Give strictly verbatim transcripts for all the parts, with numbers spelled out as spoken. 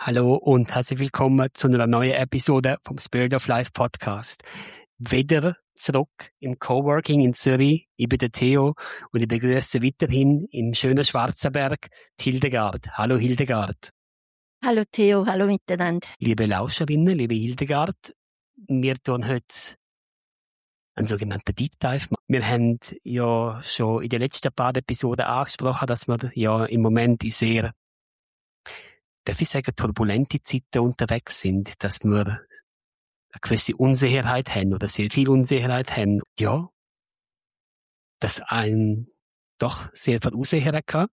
Hallo und herzlich willkommen zu einer neuen Episode vom Spirit of Life Podcast. Wieder zurück im Coworking in Zürich. Ich bin der Theo und ich begrüße weiterhin im schönen Schwarzenberg die Hildegard. Hallo Hildegard. Hallo Theo, hallo miteinander. Liebe Lauscherinnen, liebe Hildegard, wir tun heute einen sogenannten Deep Dive. Wir haben ja schon in den letzten paar Episoden angesprochen, dass wir ja im Moment in sehr, darf ich sagen, turbulente Zeiten unterwegs sind, dass wir eine gewisse Unsicherheit haben oder sehr viel Unsicherheit haben. Ja, das einen doch sehr verunsichern kann.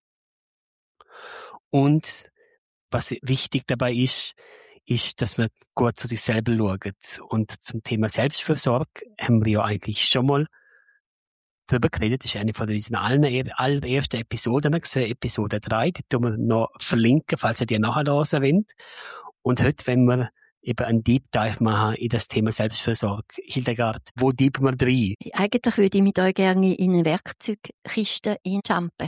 Und was wichtig dabei ist, ist, dass man gut zu sich selber schaut. Und zum Thema Selbstfürsorge haben wir ja eigentlich schon mal darüber geredet. Das ist eine von unseren allerersten Episoden gesehen, Episode drei. Die tun wir noch verlinken, falls ihr die nachhören wollt. Und heute, wenn wir eben einen Deep Dive machen in das Thema Selbstfürsorge. Hildegard, wo dieben wir rein? Eigentlich würde ich mit euch gerne in eine Werkzeugkiste jumpen.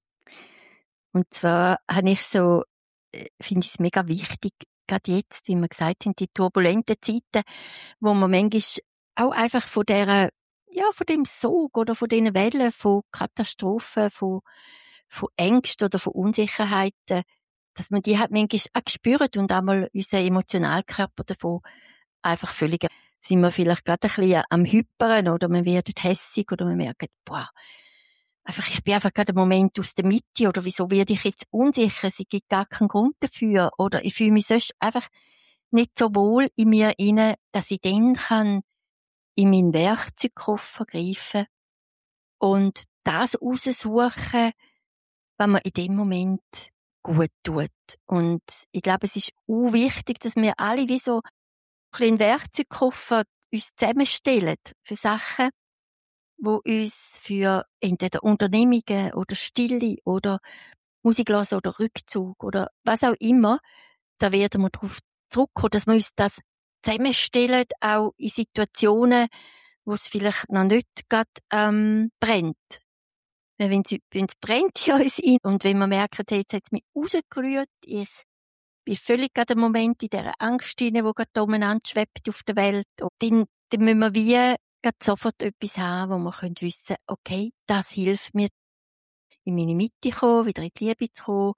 Und zwar habe ich so, finde ich es mega wichtig, gerade jetzt, wie wir gesagt haben, die turbulenten Zeiten, wo man manchmal auch einfach von dieser, ja, von dem Sog oder von diesen Wellen, von Katastrophen, von, von Ängsten oder von Unsicherheiten, dass man die halt manchmal auch spürt und einmal unser Emotionalkörper davon einfach völlig, sind wir vielleicht gerade ein bisschen am Hypern oder wir werden hässig oder wir merken, boah, einfach, ich bin einfach gerade einen Moment aus der Mitte oder wieso werde ich jetzt unsicher, es gibt gar keinen Grund dafür oder ich fühle mich sonst einfach nicht so wohl in mir inne, dass ich dann kann in meinen Werkzeugkoffer greifen und das raussuchen, was mir in dem Moment gut tut. Und ich glaube, es ist auch wichtig, dass wir alle wie so ein bisschen Werkzeugkoffer uns zusammenstellen für Sachen, wo uns für entweder Unternehmungen oder Stille oder Musik hören oder Rückzug oder was auch immer, da werden wir darauf zurückkommen, dass wir uns das zusammenstellen, auch in Situationen, wo es vielleicht noch nicht gerade ähm, brennt. Wenn es, wenn es brennt in uns ein und wenn wir merken, hey, jetzt hat es mich rausgerührt, ich bin völlig gerade im Moment in dieser Angst hinein, die gerade umeinander schwebt auf der Welt, und dann, dann müssen wir wie gerade sofort etwas haben, wo wir können wissen, okay, das hilft mir, in meine Mitte zu kommen, wieder in die Liebe zu kommen,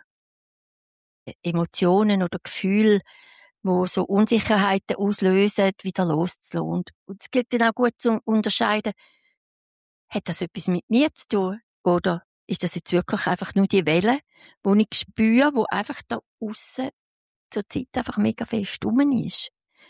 Emotionen oder Gefühle, wo so Unsicherheiten auslösen, wieder loszulassen. Und es gilt dann auch gut zu unterscheiden, hat das etwas mit mir zu tun? Oder ist das jetzt wirklich einfach nur die Welle, die ich spüre, wo einfach da aussen zur Zeit einfach mega fest rum ist?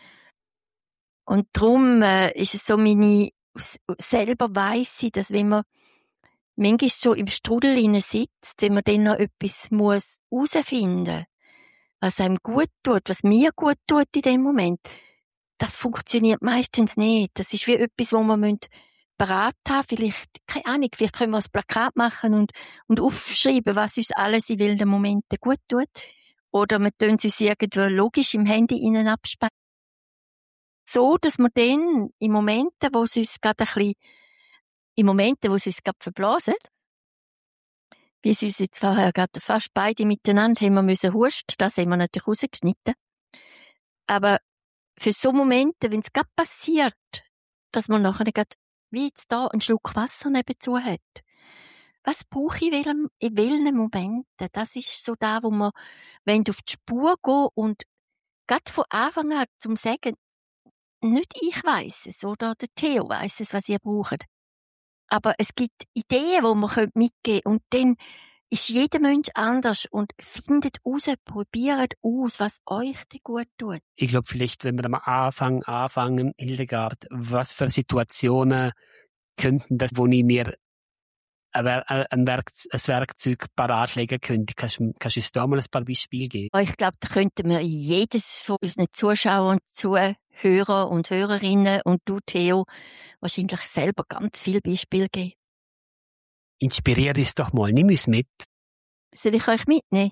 Und darum äh, ist es so meine, selber weiss ich, dass wenn man manchmal so im Strudel hinein sitzt, wenn man dann noch etwas muss herausfinden, was einem gut tut, was mir gut tut in dem Moment, das funktioniert meistens nicht. Das ist wie etwas, wo man parat haben, vielleicht, keine Ahnung, vielleicht können wir ein Plakat machen und, und aufschreiben, was uns alles in welchen Momenten gut tut. Oder wir tun es uns irgendwo logisch im Handy innen abspeichern. So, dass wir dann, in Momenten, wo es uns gerade ein bisschen, in Momenten, wo es uns gerade verblasen, wie es uns jetzt vorher gerade fast beide miteinander haben wir müssen husten, das haben wir natürlich rausgeschnitten. Aber für so Momente, wenn es gerade passiert, dass man nachher gerade wie jetzt da einen Schluck Wasser nebenzu hat. Was brauche ich in welchem, in welchen Momenten? Das ist so da, wo man, wenn du auf die Spur gehen und gerade von Anfang an zum Sagen, nicht ich weiss es oder der Theo weiss es, was ihr braucht. Aber es gibt Ideen, die man mitgeben können. Und dann ist jeder Mensch anders und findet raus, probiert aus, was euch gut tut. Ich glaube, vielleicht, wenn wir am Anfang anfangen, Hildegard, was für Situationen könnten das, wo ich mir ein, ein, Werk, ein Werkzeug parat legen könnte? Kannst, kannst du uns da mal ein paar Beispiele geben? Ich glaube, da könnten wir jedes von unseren Zuschauern, Zuhörer und Hörerinnen und du, Theo, wahrscheinlich selber ganz viele Beispiele geben. Inspiriere uns doch mal, nimm uns mit. Soll ich euch mitnehmen?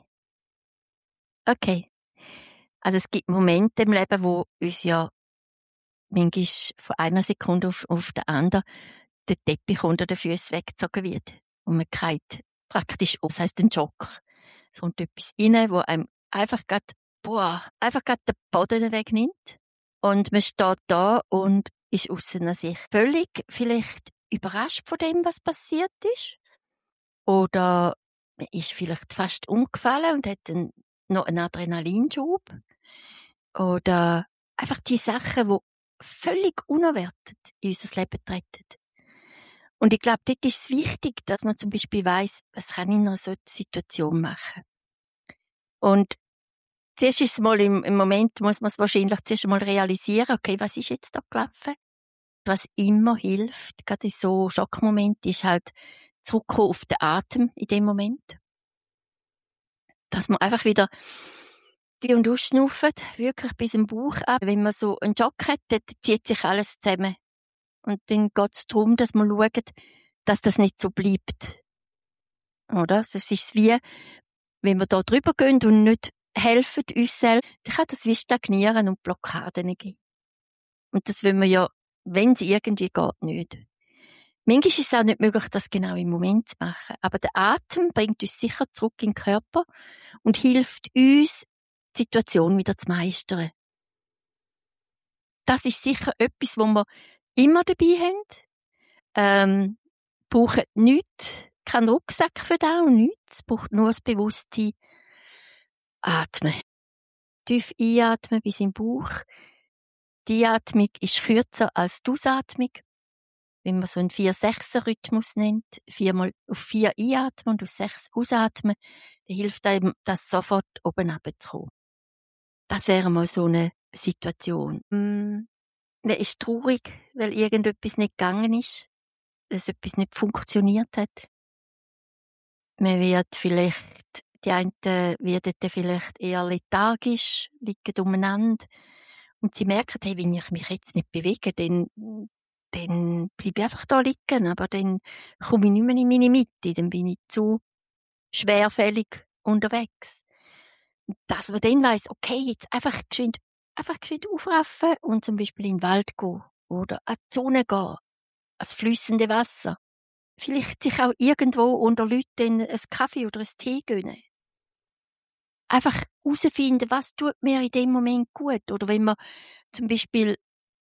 Okay. Also es gibt Momente im Leben, wo uns ja manchmal von einer Sekunde auf, auf die andere der Teppich unter den Füßen weggezogen wird. Und man geht praktisch auf, das heisst ein Schock. Es kommt etwas rein, wo einem einfach gerade boah, einfach gerade den Boden wegnimmt. Und man steht da und ist aus seiner Sicht völlig vielleicht überrascht von dem, was passiert ist. Oder man ist vielleicht fast umgefallen und hat dann noch einen Adrenalinschub. Oder einfach die Sachen, die völlig unerwartet in unser Leben treten. Und ich glaube, dort ist es wichtig, dass man zum Beispiel weiss, was kann ich in einer solchen Situation machen. Und zuerst ist es mal im, im Moment, muss man es wahrscheinlich zuerst mal realisieren, okay, was ist jetzt da gelaufen? Was immer hilft, gerade in so Schockmomenten, ist halt zurückkommen auf den Atem in dem Moment. Dass man einfach wieder die und ausschnauft, wirklich bis im Bauch ab. Wenn man so einen Schock hat, dann zieht sich alles zusammen. Und dann geht es darum, dass man schaut, dass das nicht so bleibt. Oder? Also es ist wie, wenn wir da drüber gehen und nicht helfen uns selbst, dann kann das wie stagnieren und Blockaden geben. Und das wollen wir ja, wenn es irgendwie geht, nicht. Manchmal ist es auch nicht möglich, das genau im Moment zu machen. Aber der Atem bringt uns sicher zurück in den Körper und hilft uns, die Situation wieder zu meistern. Das ist sicher etwas, was wir immer dabei haben. Ähm, brauchen nichts, keinen Rucksack für das und nichts. Es braucht nur das Bewusstsein. Atmen. Tief einatmen bis im Bauch. Die Atmung ist kürzer als die Ausatmung. Wenn man so einen vier sechs Rhythmus nennt, viermal auf vier einatmen und auf sechs ausatmen, dann hilft einem, das sofort oben runterzukommen. Das wäre mal so eine Situation. Mm, man ist traurig, weil irgendetwas nicht gegangen ist, weil etwas nicht funktioniert hat. Man wird vielleicht, die einen werden dann vielleicht eher lethargisch, liegen umeinander. Und sie merken, hey, wenn ich mich jetzt nicht bewege, dann, dann bleibe ich einfach da liegen. Aber dann komme ich nicht mehr in meine Mitte, dann bin ich zu schwerfällig unterwegs. Und dass man dann weiss, okay, jetzt einfach geschwind, einfach geschwind aufraffen und zum Beispiel in den Wald gehen oder an die Sonne gehen, ans fließende Wasser. Vielleicht sich auch irgendwo unter Leuten ein Kaffee oder ein Tee gönnen. Einfach herausfinden, was tut mir in dem Moment gut. Oder wenn man zum Beispiel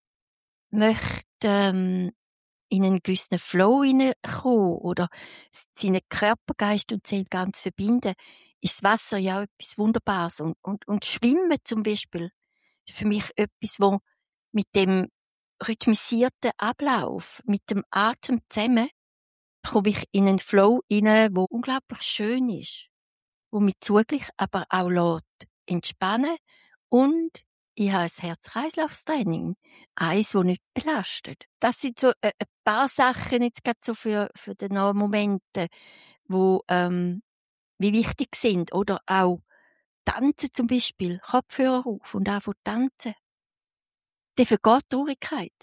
möchte, ähm, in einen gewissen Flow hineinkommen oder seinen Körper, Geist und Seele ganz verbinden, ist das Wasser ja auch etwas Wunderbares. Und, und, und Schwimmen zum Beispiel ist für mich etwas, wo mit dem rhythmisierten Ablauf, mit dem Atem zusammen, komme ich in einen Flow hinein, der unglaublich schön ist, wo mich zugleich aber auch lässt entspannen und ich habe ein Herz-Kreislauf-Training, eins, das nicht belastet. Das sind so äh, ein paar Sachen jetzt gerade so für, für den Momente, wo ähm, wie wichtig sind. Oder auch Tanzen zum Beispiel, Kopfhörer auf und anfangen zu tanzen. Dann vergeht die Traurigkeit.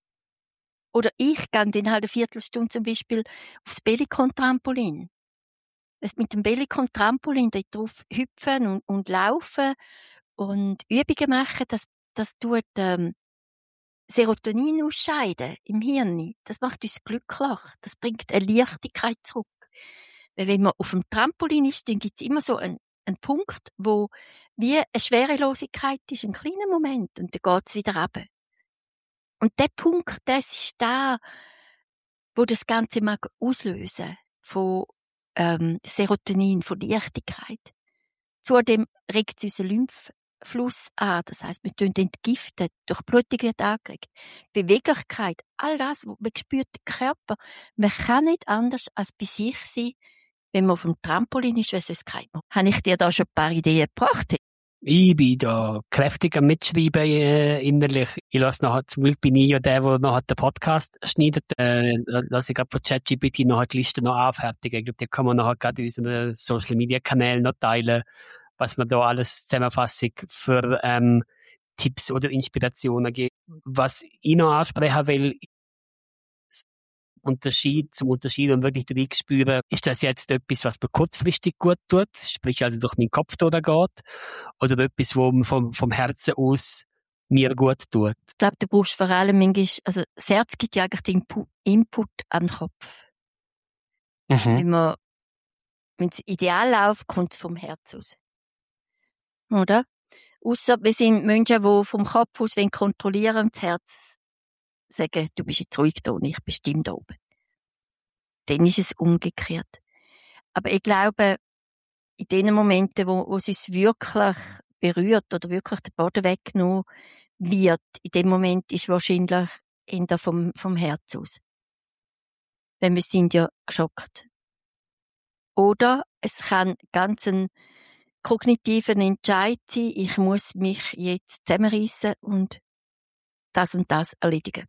Oder ich gehe dann halt eine Viertelstunde zum Beispiel aufs Bellicon-Trampolin. Mit dem Bellicon-Trampolin dort drauf hüpfen und, und laufen und Übungen machen, das, das tut ähm, Serotonin ausscheiden im Hirn. Das macht uns glücklich. Das bringt eine Leichtigkeit zurück. Weil wenn man auf dem Trampolin ist, dann gibt es immer so einen, einen Punkt, wo wie eine Schwerelosigkeit ist, ein kleiner Moment, und dann geht es wieder runter. Und der Punkt, das ist da, wo das Ganze mag auslösen von ähm, Serotonin, von Leichtigkeit. Zudem regt es unseren Lymphfluss an, das heisst, wir tun entgiften, Durchblutung wird angeregt, Beweglichkeit, all das, man spürt den Körper. Man kann nicht anders als bei sich sein, wenn man auf dem Trampolin ist, weil sonst kann man. Habe ich dir da schon ein paar Ideen gebracht? Ich bin da kräftig am Mitschreiben äh, innerlich. Ich lasse nachher, zum Glück bin ich ja der, der nachher den Podcast schneidet. Äh, lasse ich gerade von ChatGPT nachher die Liste noch anfertigen. Ich glaube, die kann man nachher gerade in unseren Social Media Kanälen noch teilen, was man da alles Zusammenfassung für ähm, Tipps oder Inspirationen gibt. Was ich noch ansprechen will, Unterschied zum Unterschied und wirklich drin spüren, ist das jetzt etwas, was mir kurzfristig gut tut, sprich also durch meinen Kopf durchgeht, oder etwas, wo vom, vom Herzen aus mir gut tut? Ich glaube, du brauchst vor allem manchmal, also das Herz gibt ja eigentlich den Input, Input an den Kopf. Mhm. Wenn man, wenn es ideal läuft, kommt es vom Herz aus. Oder? Ausser wir sind Menschen, die vom Kopf aus kontrollieren wollen und das Herz sagen, du bist jetzt ruhig da und ich bestimme da oben. Dann ist es umgekehrt. Aber ich glaube, in den Momenten, wo, wo es uns wirklich berührt oder wirklich der Boden weggenommen wird, in dem Moment ist wahrscheinlich eher vom, vom Herz aus. Weil wir sind ja geschockt. Oder es kann ganz ein kognitiver Entscheid sein, ich muss mich jetzt zusammenreissen und das und das erledigen.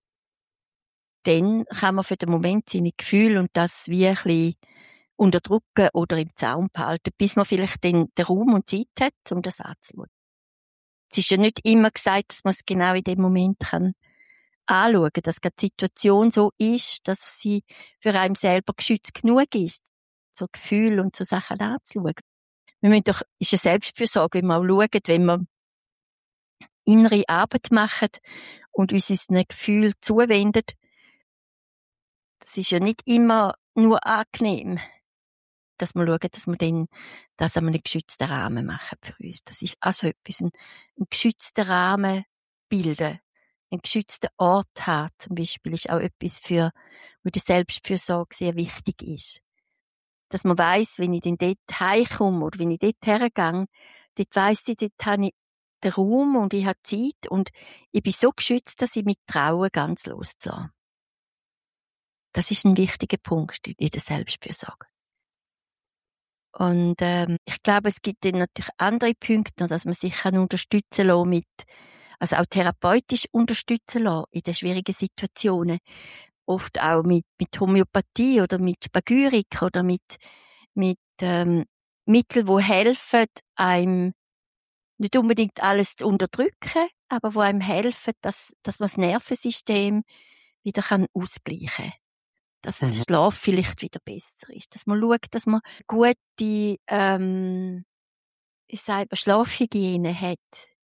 Dann kann man für den Moment seine Gefühle und das wie ein bisschen unterdrücken oder im Zaum behalten, bis man vielleicht den, den Raum und Zeit hat, um das anzuschauen. Es ist ja nicht immer gesagt, dass man es genau in dem Moment kann anschauen kann, dass die Situation so ist, dass sie für einen selber geschützt genug ist, so Gefühle und so Sachen anzuschauen. Wir müssen doch, ist eine Selbstfürsorge, wenn wir auch schauen, wenn wir innere Arbeit machen und uns unseren Gefühlen zuwenden. Das ist ja nicht immer nur angenehm, dass wir schauen, dass wir dann das an einem geschützten Rahmen machen für uns. Das ist also etwas, ein, ein geschützter Rahmen bilden, einen geschützten Ort haben, zum Beispiel, ist auch etwas, für, wo die Selbstfürsorge sehr wichtig ist. Dass man weiss, wenn ich dann dort heimkomme oder wenn ich dort hergehe, dort weiss ich, dort habe ich den Raum und ich habe Zeit und ich bin so geschützt, dass ich mich traue, ganz loszulassen. Das ist ein wichtiger Punkt in der Selbstfürsorge. Und ähm, ich glaube, es gibt dann natürlich andere Punkte, dass man sich kann unterstützen lassen mit, also auch therapeutisch unterstützen lassen in den schwierigen Situationen. Oft auch mit, mit Homöopathie oder mit Spagyrik oder mit, mit ähm, Mitteln, die helfen, einem nicht unbedingt alles zu unterdrücken, aber wo einem helfen, dass, dass man das Nervensystem wieder kann ausgleichen kann. Dass mhm. der Schlaf vielleicht wieder besser ist. Dass man schaut, dass man gute, ähm, ich sage, Schlafhygiene hat.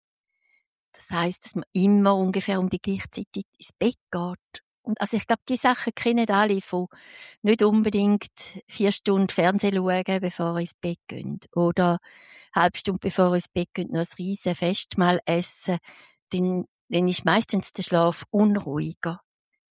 Das heisst, dass man immer ungefähr um die gleiche Zeit ins Bett geht. Und also ich glaube, die Sachen kennen alle von nicht unbedingt vier Stunden Fernsehen schauen, bevor ihr ins Bett geht. Oder eine halbe Stunde bevor ihr ins Bett geht, noch ein riesen Festmahl essen. Dann, dann ist meistens der Schlaf unruhiger.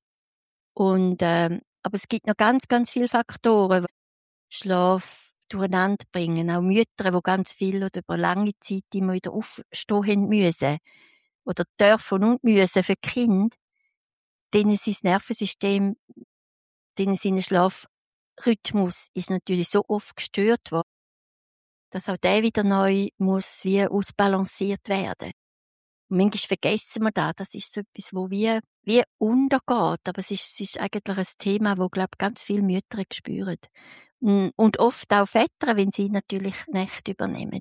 Und, ähm, aber es gibt noch ganz, ganz viele Faktoren, die Schlaf durcheinander bringen. Auch Mütter, die ganz viel oder über lange Zeit immer wieder aufstehen müssen. Oder dürfen und müssen für die Kinder. Denen sein Nervensystem, denen sein Schlafrhythmus ist natürlich so oft gestört worden, dass auch der wieder neu muss wie ausbalanciert werden. Und manchmal vergessen wir das. Das ist so etwas, wo wie, wie untergeht. Aber es ist, es ist eigentlich ein Thema, wo, glaube ich, ganz viele Mütter spüren. Und oft auch Väter, wenn sie natürlich Nächte übernehmen.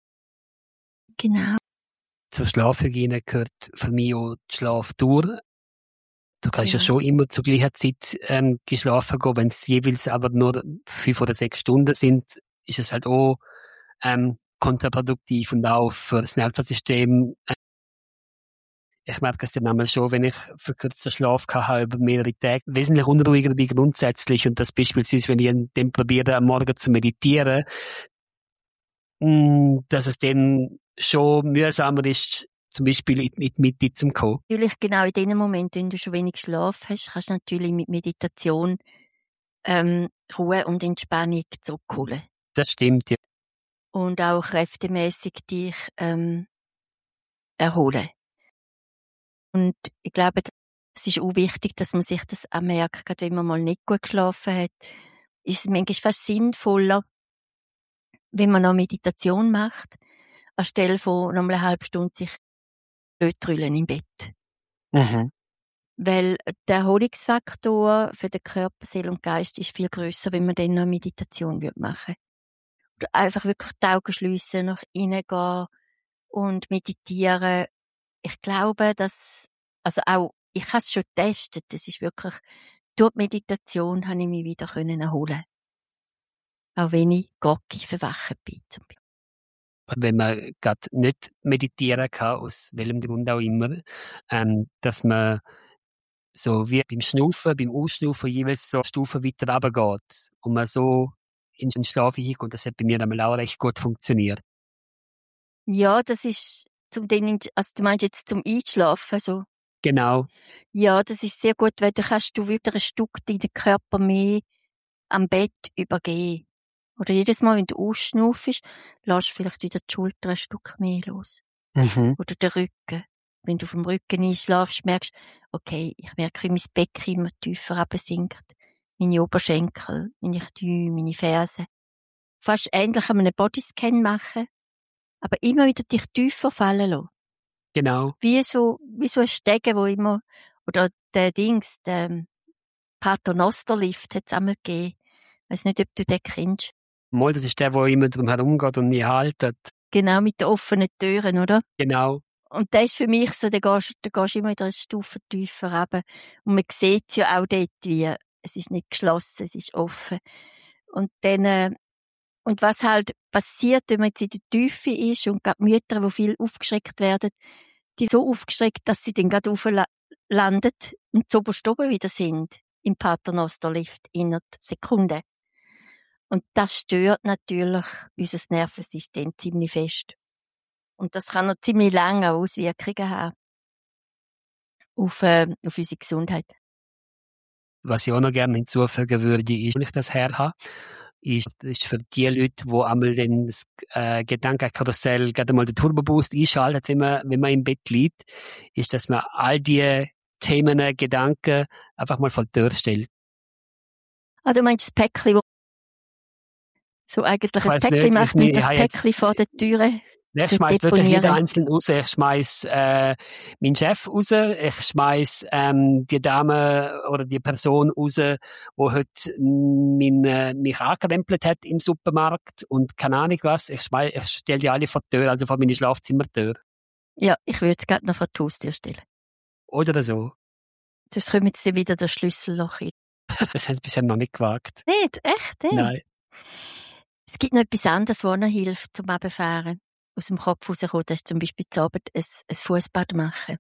Genau. Zur Schlafhygiene gehört für mich auch die Schlaftour. Du kannst ja, ja schon immer zur gleichen Zeit ähm, geschlafen gehen. Wenn es jeweils aber nur fünf oder sechs Stunden sind, ist es halt auch ähm, kontraproduktiv und auch für das Nervensystem. Äh, ich merke es dann einmal schon, wenn ich verkürzten Schlaf habe über mehrere Tage, wesentlich unruhiger bin grundsätzlich. Und das beispielsweise, wenn ich dann probiere, am Morgen zu meditieren, mh, dass es dann schon mühsamer ist, zum Beispiel in die Mitte zu kommen. Natürlich, genau in dem Moment, wenn du schon wenig Schlaf hast, kannst du natürlich mit Meditation ähm, Ruhe und Entspannung zurückholen. Das stimmt, ja. Und auch kräftemäßig dich ähm, erholen. Und ich glaube, es ist auch wichtig, dass man sich das auch merkt, gerade wenn man mal nicht gut geschlafen hat, ist es manchmal fast sinnvoller, wenn man noch Meditation macht, anstelle von noch eine halbe Stunde sich blöd drüllen im Bett. Mhm. Weil der Erholungsfaktor für den Körper, Seele und Geist ist viel grösser, wenn man dann noch Meditation machen würde. Oder einfach wirklich die Augen schliessen, nach innen gehen und meditieren. Ich glaube, dass, also auch, ich habe es schon getestet, das ist wirklich, durch die Meditation habe ich mich wieder erholen. Auch wenn ich groggy verwacht bin, zum Beispiel. Wenn man gerade nicht meditieren kann, aus welchem Grund auch immer, ähm, dass man so wie beim Schnaufen, beim Ausschnaufen jeweils so Stufen weiter runtergeht und man so in den Schlaf hineinkommt. Das hat bei mir einmal auch recht gut funktioniert. Ja, das ist zum den, also du meinst jetzt zum Einschlafen, so? Genau. Ja, das ist sehr gut, weil dann kannst du wieder ein Stück deinen Körper mehr am Bett übergeben. Oder jedes Mal, wenn du ausschnaufst, lässt du vielleicht wieder die Schulter ein Stück mehr los. Mhm. Oder den Rücken. Wenn du vom Rücken einschlafst, merkst du, okay, ich merke, wie mein Becken immer tiefer runtersinkt. Meine Oberschenkel, meine Knie, meine Fersen. Fast ähnlich an einem Bodyscan machen, aber immer wieder dich tiefer fallen lassen. Genau. Wie so, wie so ein Stegen, wo immer, oder der Dings, der Paternoster-Lift hat es einmal gegeben. Ich weiss nicht, ob du den kennst. Mal, das ist der, der immer drum herumgeht und nie haltet. Genau, mit den offenen Türen, oder? Genau. Und das ist für mich so, da gehst, da gehst du immer wieder eine Stufe tiefer runter. Und man sieht es ja auch dort, wie, es ist nicht geschlossen, es ist offen. Und dann, äh, und was halt passiert, wenn man jetzt in der Tiefe ist und gerade Mütter, die viel aufgeschreckt werden, die so aufgeschreckt, dass sie dann gerade auflanden und zu oberst oben wieder sind im Paternoster-Lift innerhalb Sekunden. Und das stört natürlich unser Nervensystem ziemlich fest. Und das kann noch ziemlich lange Auswirkungen haben auf, äh, auf unsere Gesundheit. Was ich auch noch gerne hinzufügen würde, ist, wenn ich das her habe, ist, ist für die Leute, die einmal dann das äh, Gedankenkarussell gerade mal den Turbo-Boost einschaltet, wenn man, wenn man im Bett liegt, ist, dass man all die Themen, Gedanken einfach mal vor die Tür stellt. Ah, du meinst das Päckchen, wo so eigentlich Ich ein weiss Päckchen nicht, macht ich, und das ich habe jetzt, Päckchen vor der Türe ich schmeiß wirklich deponieren. jeden einzelnen raus. Ich schmeiß äh, meinen Chef raus. Ich schmeiß ähm, die Dame oder die Person raus, die heute mein, äh, mich angekrempelt hat im Supermarkt und keine Ahnung was. Ich, schmeiß, ich stelle die alle vor die Tür, also vor meine Schlafzimmertür. Ja, ich würde es gerade noch vor die Haustür stellen. Oder so. Sonst kommt jetzt dann wieder das Schlüsselloch rein. Das haben sie bisher noch nicht gewagt. Nicht? Echt? Ey? Nein. Es gibt noch etwas anderes, was noch hilft zum Runterfahren. Aus dem Kopf rauskommen, das ist zum Beispiel zu Abend ein, ein Fußbad machen.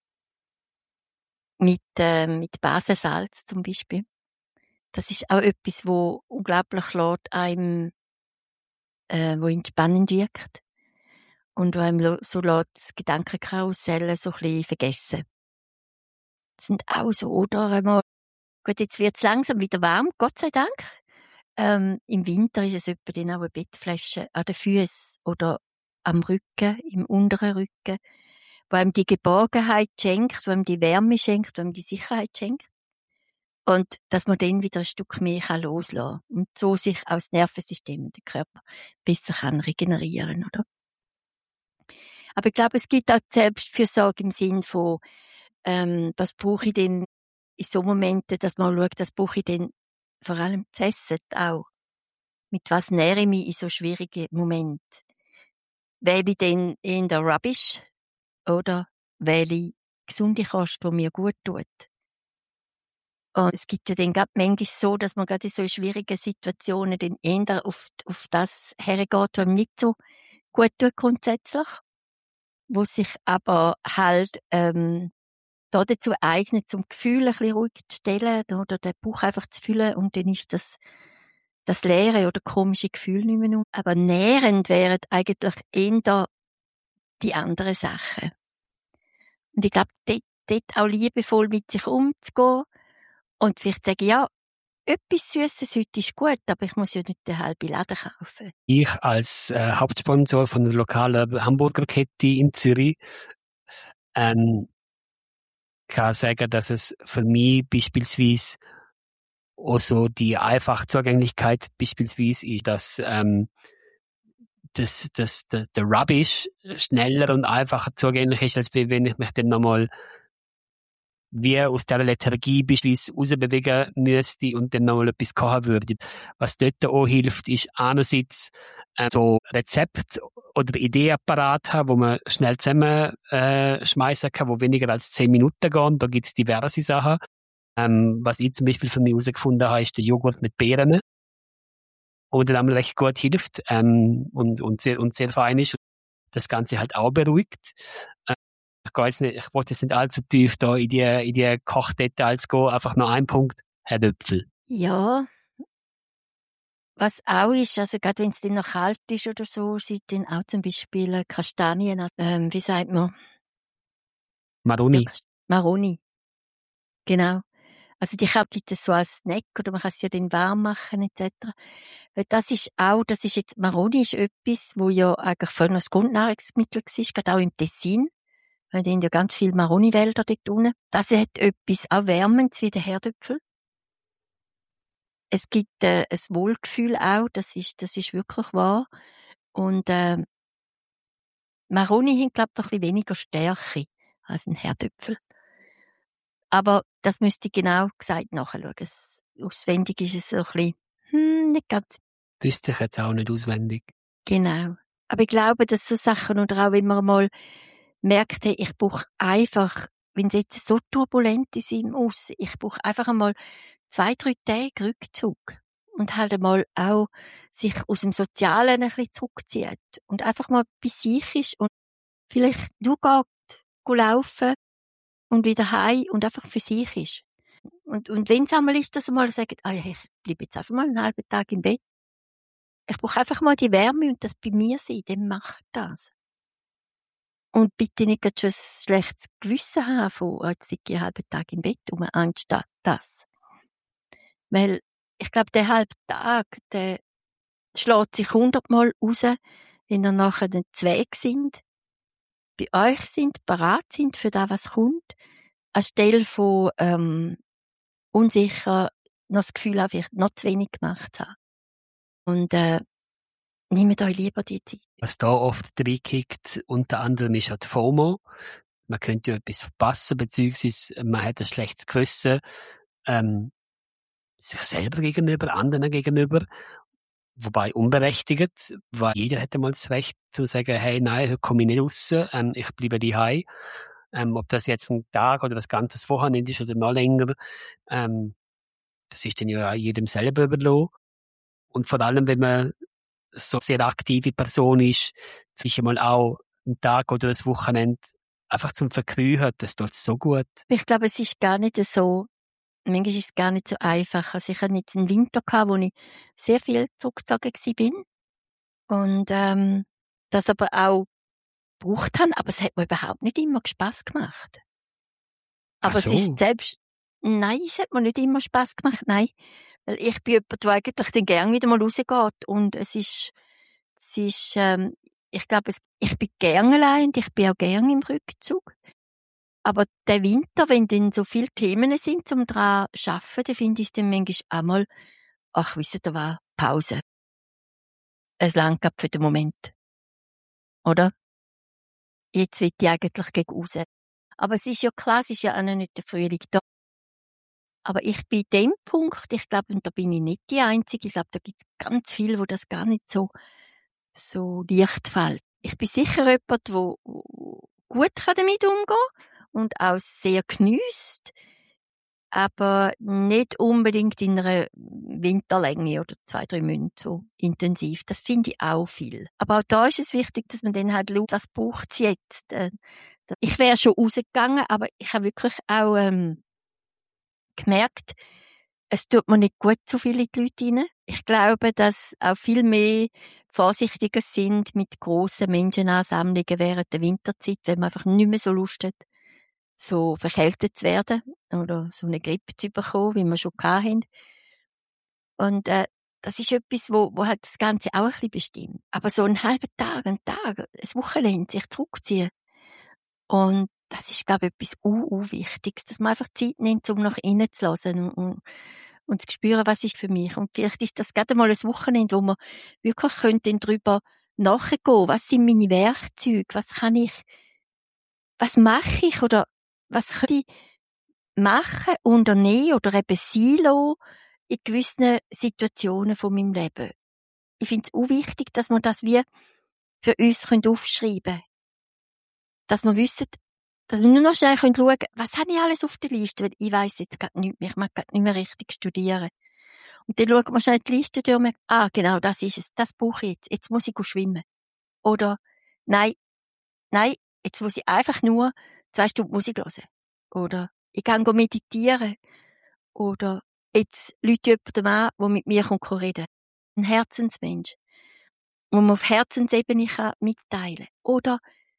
Mit, äh, mit Basensalz zum Beispiel. Das ist auch etwas, wo unglaublich lässt, einem, äh, wo entspannend wirkt. Und wo einem lo- so lässt das Gedankenkarussell so ein bisschen vergessen. Das sind auch so, oder? Einmal, gut, jetzt wird es langsam wieder warm, Gott sei Dank. Ähm, im Winter ist es etwa dann auch eine Bettflasche an den Füßen oder am Rücken, im unteren Rücken, wo einem die Geborgenheit schenkt, wo einem die Wärme schenkt, wo einem die Sicherheit schenkt. Und dass man dann wieder ein Stück mehr kann loslassen kann. Und so sich auch das Nervensystem und der Körper besser kann regenerieren, oder? Aber ich glaube, es gibt auch die Selbstfürsorge im Sinn von, ähm, was brauche ich denn in so Momenten, dass man schaut, das brauche ich denn vor allem zu essen auch. Mit was nähre ich mich in so schwierigen Momenten? Wähle ich denn in der Rubbish oder wähle ich gesunde Kost, die mir gut tut? Und es gibt ja dann gerade manchmal so, dass man gerade in so schwierigen Situationen dann eher auf, auf das hergeht, was einem nicht so gut tut grundsätzlich, wo sich aber halt ähm, da dazu eignet, zum Gefühl ein bisschen ruhig zu stellen oder den Bauch einfach zu füllen und dann ist das das leere oder komische Gefühl nicht mehr nur. Aber nährend wären eigentlich eher die anderen Sachen. Und ich glaube, dort, dort auch liebevoll mit sich umzugehen und vielleicht sagen, ja, etwas Süßes heute ist gut, aber ich muss ja nicht den halben Laden kaufen. Ich als äh, Hauptsponsor von einer lokalen Hamburgerkette in Zürich ähm, kann sagen, dass es für mich beispielsweise auch so die einfache Zugänglichkeit beispielsweise ist, dass ähm, das, das, das, der Rubbish schneller und einfacher zugänglich ist, als wenn ich mich dann nochmal wie aus dieser Lethargie beispielsweise rausbewegen müsste und dann nochmal etwas kochen würde. Was dort auch hilft, ist einerseits äh, so Rezept oder Ideeapparat haben, wo man schnell zusammenschmeißen äh, schmeißen kann, wo weniger als zehn Minuten gehen. Da gibt es diverse Sachen. Ähm, was ich zum Beispiel für mich herausgefunden habe, ist der Joghurt mit Beeren, wo dann einmal recht gut hilft ähm, und, und, sehr, und sehr fein ist. Das Ganze halt auch beruhigt. Äh, ich gehe jetzt nicht, ich wollte jetzt nicht allzu tief da in die, in die Kochdetails gehen, einfach nur ein Punkt, Herdöpfel. Ja, Was auch ist, also gerade wenn es dann noch kalt ist oder so, sind dann auch zum Beispiel äh, Kastanien, ähm, wie sagt man? Ja, Maroni. Kast- Maroni, genau. Also die kann- gibt es so als Snack oder man kann es ja dann warm machen et cetera. Weil das ist auch, das ist jetzt, Maroni ist etwas, wo ja eigentlich vorher noch das Grundnahrungsmittel war, gerade auch im Tessin. Wir haben ja ganz viele Maroniwälder dort unten. Das hat etwas auch Wärmendes wie der Herdöpfel. Es gibt äh, ein Wohlgefühl auch, das ist, das ist wirklich wahr. Und äh, Maroni haben, glaube ich, noch ein bisschen weniger Stärke als ein Herdöpfel. Aber das müsste ich genau gesagt nachschauen. Es, auswendig ist es so ein bisschen, hm, nicht ganz Wüsste ich jetzt auch nicht auswendig. genau. Aber ich glaube, dass so Sachen, oder auch wenn man mal merkt, hey, ich brauche einfach, wenn es jetzt so turbulent ist im Aussen, ich brauche einfach einmal zwei, drei Tage Rückzug. Und halt einmal auch sich aus dem Sozialen ein bisschen zurückzieht. Und einfach mal bei sich ist und vielleicht nur geht, geht laufen und wieder heim und einfach für sich ist. Und, und wenn es einmal ist, dass er mal sagt, ah, ja, ich bleibe jetzt einfach mal einen halben Tag im Bett. Ich brauche einfach mal die Wärme und das bei mir sein, dann macht das. Und bitte nicht gerade schon ein schlechtes Gewissen haben von, oh, jetzt liege ich einen halben Tag im Bett um, anstatt das. Weil, ich glaube, der halbe Tag, der schlägt sich hundertmal raus, wenn ihr nachher den Zweig sind, bei euch sind, parat sind für das, was kommt, anstelle von, ähm, unsicher, noch das Gefühl habe, ich noch zu wenig gemacht habe. Und, äh, nehmt euch lieber die Zeit. Was da oft reinkickt, unter anderem ist ja die FOMO. Man könnte ja etwas verpassen, beziehungsweise man hat ein schlechtes Gewissen, ähm, sich selber gegenüber, anderen gegenüber. Wobei unberechtigt, weil jeder hätte mal das Recht zu sagen, hey, nein, heute komme ich nicht raus, ähm, ich bleibe daheim. Ähm, ob das jetzt ein Tag oder das ganze Wochenende ist oder noch länger, ähm, das ist dann ja jedem selber überlassen. Und vor allem, wenn man so sehr aktive Person ist, sich mal auch einen Tag oder ein Wochenende einfach zum Verkrühen hat, das tut so gut. Ich glaube, es ist gar nicht so, manchmal ist es gar nicht so einfach. Also ich hatte jetzt einen Winter gehabt, wo ich sehr viel zurückgezogen bin und ähm, das aber auch gebraucht habe, aber es hat mir überhaupt nicht immer Spass gemacht. Ach Aber es ist so. selbst, nein, es hat mir nicht immer Spass gemacht, nein. Weil ich bin jemand, der eigentlich dann gern wieder mal rausgeht und es ist, es ist, ähm, ich glaube, es, ich bin gern allein und ich bin auch gern im Rückzug. Aber der Winter, wenn dann so viele Themen sind, um dran zu arbeiten, dann finde ich es dann manchmal auch mal, ach, wisst ihr was, Pause. Es langt grad für den Moment. Oder? Jetzt will ich eigentlich gegen raus. Aber es ist ja klar, es ist ja auch noch nicht der Frühling da. Aber ich bin in dem Punkt, ich glaube, und da bin ich nicht die Einzige, ich glaube, da gibt es ganz viele, wo das gar nicht so, so leicht fällt. Ich bin sicher jemand, wo wo gut kann damit umgehen und auch sehr geniesst, aber nicht unbedingt in einer Winterlänge oder zwei, drei Monate so intensiv. Das finde ich auch viel. Aber auch da ist es wichtig, dass man dann halt schaut, was braucht es jetzt. Äh, Ich wäre schon rausgegangen, aber ich habe wirklich auch ähm, gemerkt, es tut mir nicht gut, so viele Leute rein. Ich glaube, dass auch viel mehr vorsichtiger sind mit grossen Menschenansammlungen während der Winterzeit, wenn man einfach nicht mehr so Lust hat, so verkältet zu werden oder so eine Grippe zu bekommen, wie wir schon hatten. Und äh, das ist etwas, wo, wo halt das Ganze auch ein bisschen bestimmt. Aber so einen halben Tag, einen Tag, ein Wochenende sich zurückziehen. Und das ist, glaube ich, etwas u, u Wichtiges, dass man einfach Zeit nimmt, um nach innen zu hören und, und zu spüren, was ist für mich. Und vielleicht ist das gerade mal ein Wochenende, wo man wirklich könnte drüber nachgehen. Was sind meine Werkzeuge? Was kann ich, was mache ich oder was kann ich machen, unternehmen oder eben sein lassen in gewissen Situationen von meinem Leben. Ich finde es auch wichtig, dass wir das wie für uns aufschreiben können. Dass wir wissen, dass wir nur noch schnell schauen können, was habe ich alles auf der Liste, weil ich weiss jetzt gerade nicht mehr, ich mag gerade nicht mehr richtig studieren. Und dann schaut man schnell die Liste durch und merkt, ah, genau, das ist es, das brauche ich jetzt, jetzt muss ich schwimmen. Oder, nein, nein, jetzt muss ich einfach nur zwei Stunden Musik hören. Oder, ich kann meditieren. Oder, jetzt Leute jemandem an, der mit mir reden kann. ein Herzensmensch, wo man auf Herzensebene kann mitteilen kann. Oder,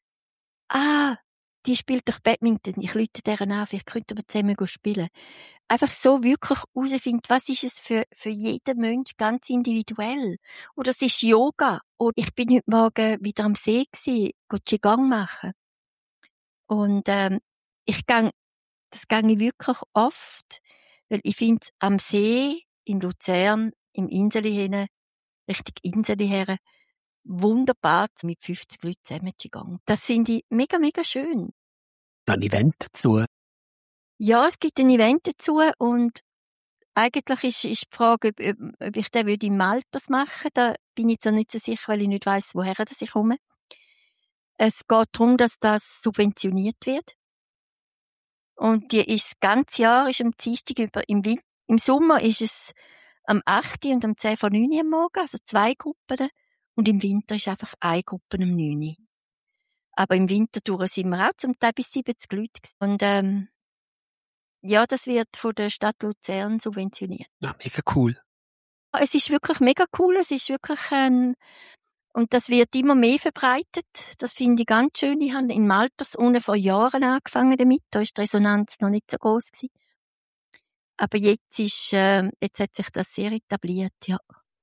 ah, die spielt doch Badminton, ich rufe deren an, vielleicht könnten wir zusammen spielen. Einfach so wirklich herausfinden, was ist es für, für jeden Mensch ganz individuell. Oder es ist Yoga. Oder ich bin heute Morgen wieder am See gewesen, go Qigong machen. Und, ähm, ich gang, das gang ich wirklich oft, weil ich finde am See, in Luzern, im Inseli hin, richtig Inseli her, wunderbar mit fünfzig Leuten zusammen Qigong. Das finde ich mega, mega schön. Ein Event dazu? Ja, es gibt ein Event dazu und eigentlich ist, ist die Frage, ob, ob, ob ich den würde in Maltas machen. Da bin ich jetzt noch nicht so sicher, weil ich nicht weiss, woher das ich komme. Es geht darum, dass das subventioniert wird. Und die ist das ganze Jahr ist am Dienstag über, im, Win- im Sommer ist es am acht und am zehn vor neun am Morgen, also zwei Gruppen. Und im Winter ist einfach eine Gruppe um neun. Aber im Winter durch sind wir auch zum Teil bis siebzig Leute. Und, ähm, ja, das wird von der Stadt Luzern subventioniert. Ja, mega cool. Es ist wirklich mega cool. Es ist wirklich ein, und das wird immer mehr verbreitet. Das finde ich ganz schön. Ich habe in Maltas ohne vor Jahren angefangen damit. Da ist die Resonanz noch nicht so groß gewesen. Aber jetzt ist, äh, jetzt hat sich das sehr etabliert, ja.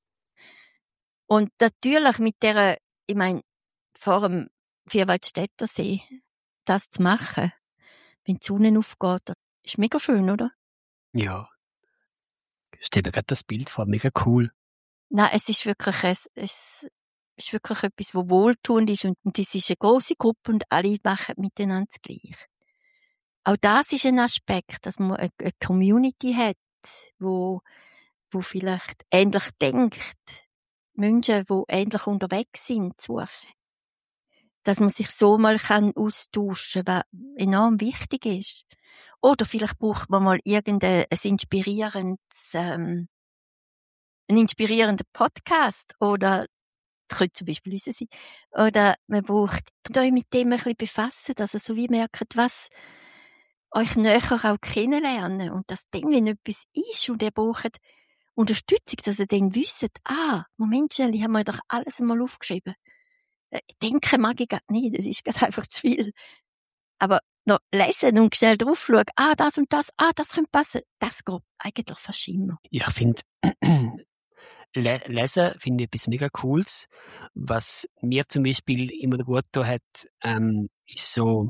Und natürlich mit der, ich meine, vor dem Vierwaldstätter See, das zu machen, wenn die Sonne aufgeht, das ist mega schön, oder? Ja. Ich stelle mir gerade das Bild vor, mega cool. Nein, es ist wirklich, es, es ist wirklich etwas, wo wohltuend ist und, und es ist eine grosse Gruppe und alle machen miteinander das Gleiche. Auch das ist ein Aspekt, dass man eine, eine Community hat, wo, wo vielleicht ähnlich denkt, Menschen, die ähnlich unterwegs sind, suchen. Dass man sich so mal kann austauschen kann, was enorm wichtig ist. Oder vielleicht braucht man mal irgendein ein inspirierendes, ähm, einen inspirierenden Podcast. Oder, das könnte zum Beispiel unser sein. Oder man braucht, euch mit dem ein bisschen befassen, dass ihr so wie merkt, was euch näher auch kennenlernen. Und dass dann, wenn etwas ist und ihr braucht Unterstützung, dass ihr dann wisst, ah, Moment schnell, ich habe mir doch alles einmal aufgeschrieben. Denken mag ich gerade nicht, das ist gerade einfach zu viel. Aber noch lesen und schnell drauf schauen, ah, das und das, ah, das könnte passen, das geht eigentlich fast immer. Ich finde, Le- Lesen finde ich etwas mega Cooles. Was mir zum Beispiel immer gut getan hat, ähm, ist so,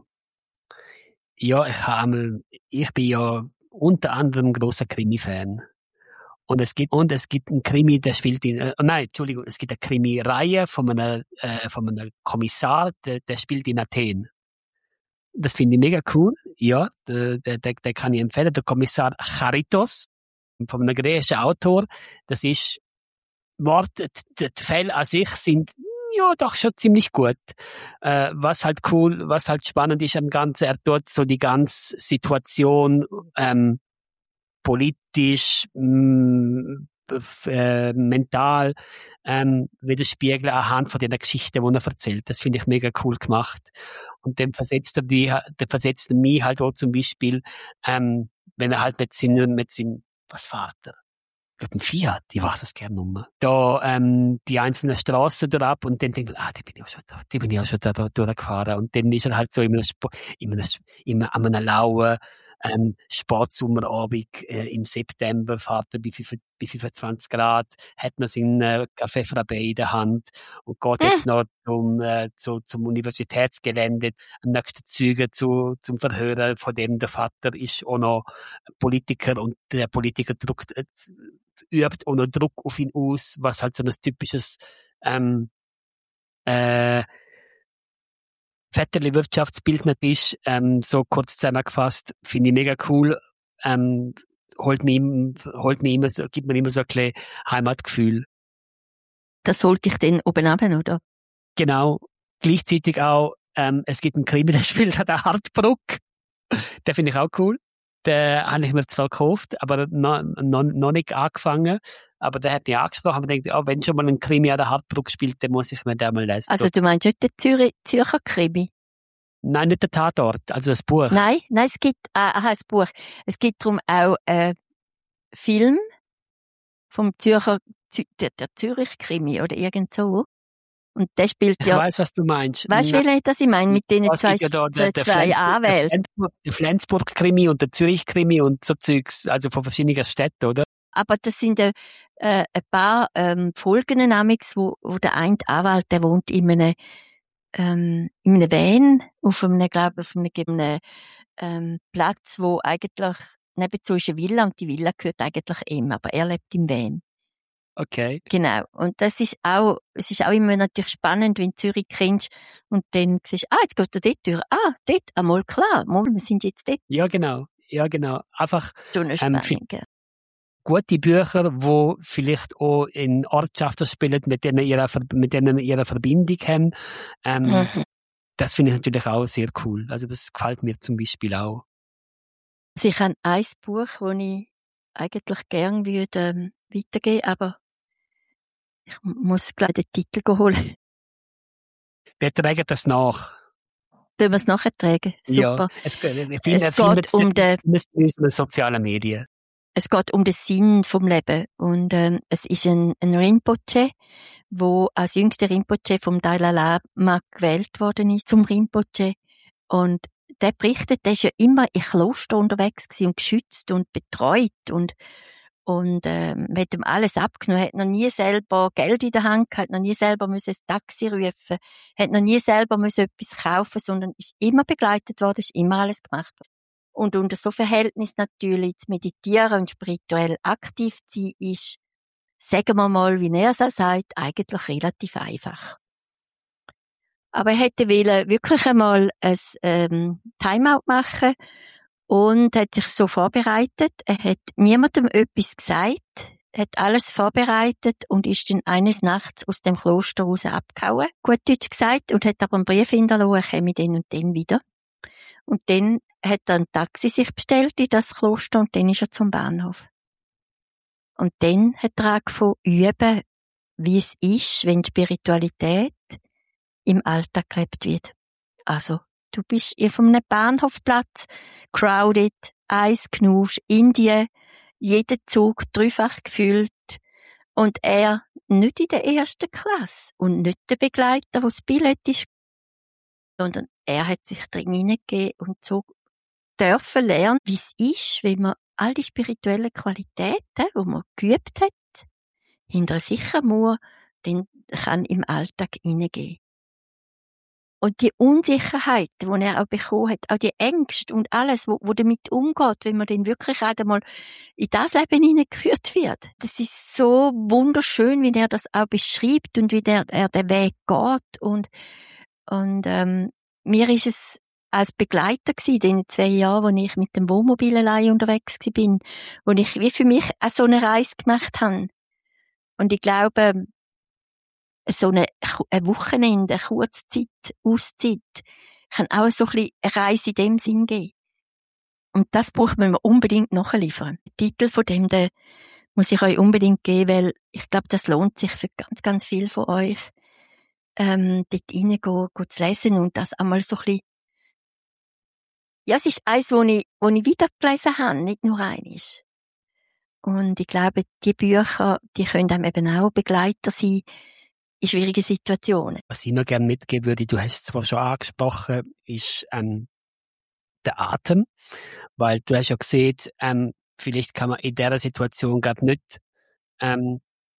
ja, ich habe einmal, ich bin ja unter anderem ein grosser Krimi-Fan. Und es gibt, und es gibt einen Krimi, der spielt in, äh, nein, Entschuldigung, es gibt eine Krimi-Reihe von einem, äh, von einem Kommissar, der, der spielt in Athen. Das finde ich mega cool. Ja, der, der, der kann ich empfehlen. Der Kommissar Charitos, von einem griechischen Autor. Das ist, Wort, die Fälle an sich sind, ja, doch schon ziemlich gut. Äh, was halt cool, was halt spannend ist am Ganzen, er tut so die ganze Situation, ähm, politisch, mh, äh, mental ähm, widerspiegeln anhand von den Geschichten, die er erzählt. Das finde ich mega cool gemacht. Und dann versetzt er die, dann versetzt er mich halt auch zum Beispiel, ähm, wenn er halt mit seinem, mit seinem, was Vater, ich glaube, ein Fiat, ich weiß es gerne nicht mehr. Da, ähm, die einzelnen Straßen durchab und dann denkt man, ah, die bin ich auch schon da, die bin ich auch schon da, da durchgefahren. Und dann ist er halt so in einem, Sp- in einem, in einem, an einem lauen, ähm, Sportsommerabend äh, im September, fährt er bei, fünf, bei fünfundzwanzig Grad, hat noch seinen äh, Café Frappé in der Hand und geht jetzt noch zum, äh, zu, zum Universitätsgelände, am nächsten Züge zu, zum Verhören, von dem der Vater ist auch noch Politiker und der Politiker druckt, äh, übt auch noch Druck auf ihn aus, was halt so ein typisches ähm, äh, Vetterli-Wirtschaftsbild nicht ist, ähm, so kurz zusammengefasst, finde ich mega cool, ähm, holt mir, holt mir immer so, gibt mir immer so ein bisschen Heimatgefühl. Das sollte ich dann oben haben, oder? Genau. Gleichzeitig auch, ähm, es gibt einen Krimi, der spielt an der Hartbruck. Den finde ich auch cool. Den habe ich mir zwar gekauft, aber noch, noch, noch nicht angefangen. Aber der hat mich angesprochen und denkt, oh, wenn schon mal ein Krimi an der Hartbruck spielt, dann muss ich mir den mal lesen. Also du meinst nicht den Zürich, Zürcher Krimi? Nein, nicht der Tatort, also das Buch. Nein, nein, es gibt, äh, aha, ein Buch. Es gibt darum auch, äh, Film vom Zürcher, Zü- der, der Zürich-Krimi oder irgend so. Und der spielt Ich ja... weiss, was du meinst. Weißt du, welchen das ich meine? Mit denen Es zwei, gibt ja da den, den zwei Flensburg, der Anwälten. Flensburg, der Flensburg-Krimi und der Zürich-Krimi und so Zeugs, also von verschiedenen Städten, oder? Aber das sind äh, äh, ein paar ähm, Folgen namix, wo, wo der eine Anwalt, der wohnt in einem, ähm, in einem Van, auf einem, glaube auf einem, einem ähm, Platz, wo eigentlich nebenzu ist eine Villa und die Villa gehört eigentlich ihm, aber er lebt im Van. Okay. Genau. Und das ist auch, es ist auch immer natürlich spannend, wenn du Zürich kennst und dann siehst, ah, jetzt geht er dort durch. Ah, dort, einmal klar, mal, wir sind jetzt dort. Ja, genau. Ja, genau. Einfach Schon eine ähm, Spannung, ja. gute Bücher, wo vielleicht auch in Ortschaften spielen, mit denen ihre, mit denen ihre Verbindung haben. Ähm, Mhm. Das finde ich natürlich auch sehr cool. Also das gefällt mir zum Beispiel auch. Also ich habe ein Buch, das ich eigentlich gern würde, ähm, weitergeben, aber ich muss gleich den Titel holen. Wir tragen das nach. Tun wir es nachher tragen? Ja, Super. es, ich Es finde, geht findet um den, in unseren sozialen Medien. es geht um den Sinn vom Leben. Und, ähm, es ist ein, ein Rinpoche, wo als jüngster Rinpoche vom Dalai Lama gewählt worden ist zum Rinpoche. Und der berichtet, der ist ja immer in Kloster unterwegs gewesen und geschützt und betreut und und ähm, hat ihm alles abgenommen, hat noch nie selber Geld in der Hand gehabt, hat noch nie selber müssen ein Taxi rufen, hat noch nie selber müssen etwas kaufen, sondern ist immer begleitet worden, ist immer alles gemacht worden. Und unter so Verhältnis natürlich zu meditieren und spirituell aktiv zu sein, ist, sagen wir mal, wie er es auch sagt, eigentlich relativ einfach. Aber er hätte wollen wirklich einmal ein ähm, Timeout machen und hat sich so vorbereitet. Er hat niemandem etwas gesagt, hat alles vorbereitet und ist dann eines Nachts aus dem Kloster raus abgehauen, gut Deutsch gesagt, und hat aber einen Brief hinterlassen, er komme dann und dann wieder. Und dann hat er ein Taxi sich bestellt in das Kloster und dann ist er zum Bahnhof. Und dann hat er angefangen zu üben, wie es ist, wenn Spiritualität im Alltag gelebt wird. Also, du bist auf einem Bahnhofplatz, crowded, Eisknusch, Indien, jeder Zug dreifach gefüllt und er nicht in der ersten Klasse und nicht der Begleiter, der das Billett ist, sondern er hat sich drin hineingegeben und so dürfen lernen, wie es ist, wenn man all die spirituellen Qualitäten, die man geübt hat, hinter sich muss, dann kann im Alltag hineingehen. Und die Unsicherheit, die er auch bekommen hat, auch die Ängste und alles, wo, wo damit umgeht, wenn man dann wirklich einmal in das Leben hineingeführt wird. Das ist so wunderschön, wie er das auch beschreibt und wie der, er den Weg geht. Und, und ähm, mir ist es als Begleiter gewesen, in den zwei Jahren, wo ich mit dem Wohnmobil allein unterwegs bin, wo ich wie für mich auch so eine Reise gemacht habe. Und ich glaube, so eine, ein Wochenende, eine Kurzzeit, Auszeit, kann auch so ein bisschen eine Reise in dem Sinn geben. Und das braucht man unbedingt nachliefern. Den Titel von dem, den muss ich euch unbedingt geben, weil ich glaube, das lohnt sich für ganz, ganz viel von euch, ähm, dort reingehen, gehen zu lesen und das einmal so ein bisschen, ja, es ist eins, wo ich, wo ich wiedergelesen habe, nicht nur eines. Und ich glaube, die Bücher, die können einem eben auch Begleiter sein, in schwierigen Situationen. Was ich noch gerne mitgeben würde, du hast es zwar schon angesprochen, ist ähm, der Atem, weil du hast ja gesehen, ähm, vielleicht kann man in dieser Situation gerade nicht ähm,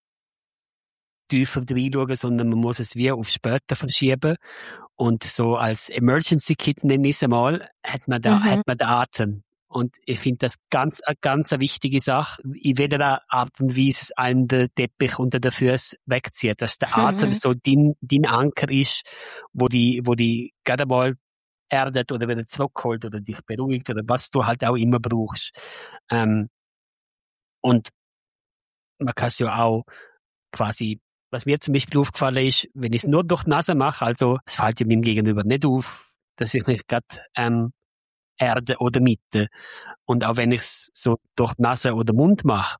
tiefer reinschauen, sondern man muss es wie auf später verschieben. Und so als Emergency Kit, nenne ich es einmal, hat man da, Mhm. hat man den Atem. Und ich finde das ganz, eine ganz eine wichtige Sache, in welcher Art und Weise es einem den Teppich unter den Füßen wegzieht, dass der Atem Mhm. so dein, dein Anker ist, wo die, wo die gerade mal erdet oder wieder zurückholt oder dich beruhigt oder was du halt auch immer brauchst. Ähm, und man kann es ja auch quasi, was mir zum Beispiel aufgefallen ist, wenn ich es nur durch die Nase mache, also es fällt ja meinem Gegenüber nicht auf, dass ich mich gerade ähm, erde oder mitte. Und auch wenn ich es so durch die Nase oder Mund mache,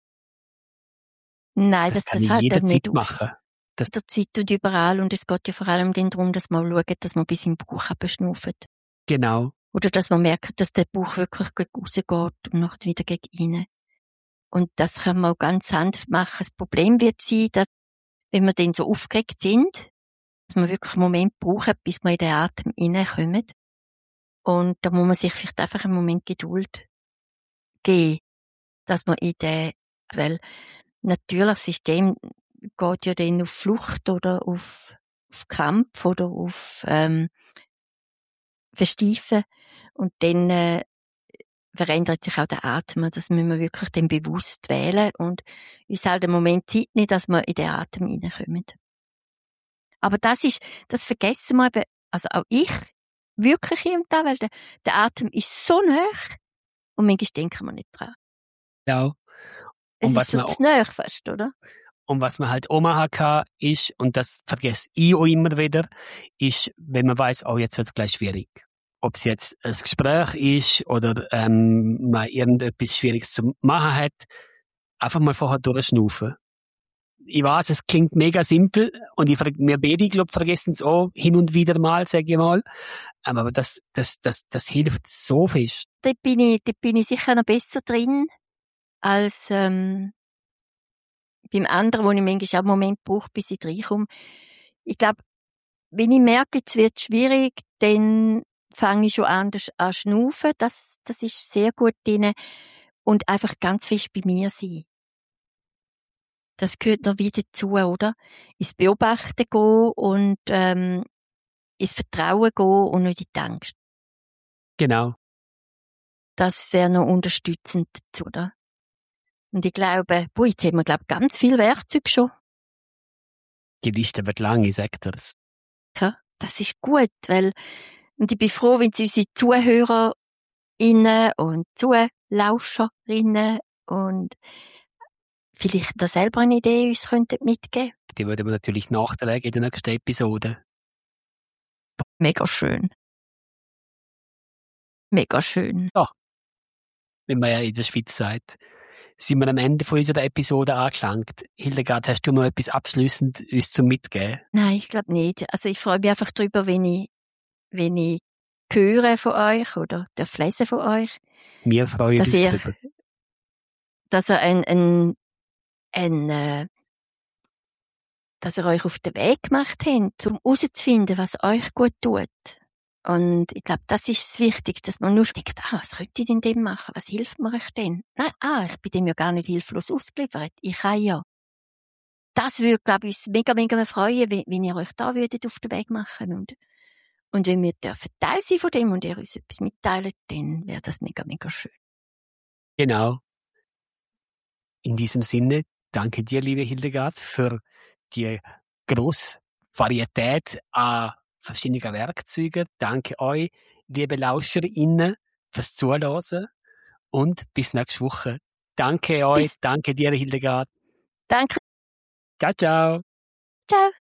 Nein, das das, kann das ich fällt einem jederzeit nicht auf. machen. Das, Der Zeit und überall und es geht ja vor allem darum, dass man schaut, dass man bis im Bauch abschnauft. genau. Oder dass man merkt, dass der Bauch wirklich gut rausgeht und nachher wieder gegen innen. Und das kann man auch ganz sanft machen. Das Problem wird sein, dass, wenn wir dann so aufgeregt sind, dass wir wirklich einen Moment brauchen, bis wir in den Atem hineinkommen. Und da muss man sich vielleicht einfach einen Moment Geduld geben, dass man in den, weil natürlich das System geht ja dann auf Flucht oder auf, auf Kampf oder auf ähm, Versteifen und dann äh, verändert sich auch der Atem. Das müssen wir wirklich dann bewusst wählen und uns halt einen Moment Zeit nehmen, dass wir in den Atem hineinkommen. Aber das ist, das vergessen wir eben, also auch ich, wirklich hier und da, weil der, der Atem ist so nah und manchmal denken wir nicht dran. Ja. Es Und ist was so man, zu nah fast, oder? und was man halt auch machen kann, ist, und das vergesse ich auch immer wieder, ist, wenn man weiss, oh, jetzt wird es gleich schwierig. Ob es jetzt ein Gespräch ist oder ähm, man irgendetwas Schwieriges zu machen hat, einfach mal vorher durchschnaufen. Ich weiß, es klingt mega simpel und ich, wir beide, glaube vergessen es auch hin und wieder mal, sage ich mal. Aber das, das, das, das hilft so fest. Dort bin ich, dort bin ich sicher noch besser drin als ähm, beim anderen, wo ich manchmal auch einen Moment brauche, bis ich reinkomme. Ich glaube, wenn ich merke, es wird schwierig, dann fange ich schon an, an schnaufen. Das, das ist sehr gut drin. Und einfach ganz fest bei mir sein. Das gehört noch wieder dazu, oder? Ins Beobachten gehen und ähm, ins Vertrauen gehen und nicht in die Angst. Genau. Das wäre noch unterstützend dazu, oder? Und ich glaube, boah, jetzt haben wir, glaube ich, ganz viel Werkzeug schon. Die Liste wird lang, ich sage das. Ja, das ist gut, weil, und ich bin froh, wenn Sie unsere ZuhörerInnen und Zulauscherinnen und vielleicht da selber eine Idee uns könnten mitgeben. Die würden wir natürlich nachtragen in der nächsten Episode. Mega schön. Mega schön. Ja, wie man ja in der Schweiz sagt, sind wir am Ende von unserer Episode angelangt. Hildegard, hast du noch etwas abschliessend uns zum Mitgeben? Nein, ich glaube nicht. Also ich freue mich einfach darüber, wenn ich, wenn ich höre von euch oder darf lesen von euch. Wir freuen dass uns ihr, darüber. Dass ihr ein, ein, ein, äh, dass ihr euch auf den Weg gemacht habt, um herauszufinden, was euch gut tut. Und ich glaube, das ist das Wichtigste, dass man nur denkt, ah, was könnte ich denn dem machen? Was hilft mir euch denn? Nein, ah, ich bin dem ja gar nicht hilflos ausgeliefert. Ich kann ja. Das würde, glaube ich, uns mega, mega freuen, wenn, wenn ihr euch da würdet auf den Weg machen. Und, und wenn wir dürfen Teil sein von dem und ihr uns etwas mitteilt, dann wäre das mega, mega schön. Genau. In diesem Sinne, danke dir, liebe Hildegard, für die grosse Varietät an verschiedenen Werkzeugen. Danke euch, liebe LauscherInnen, fürs Zuhören und bis nächste Woche. Danke euch, Bis. danke dir, Hildegard. Danke. Ciao, ciao. Ciao.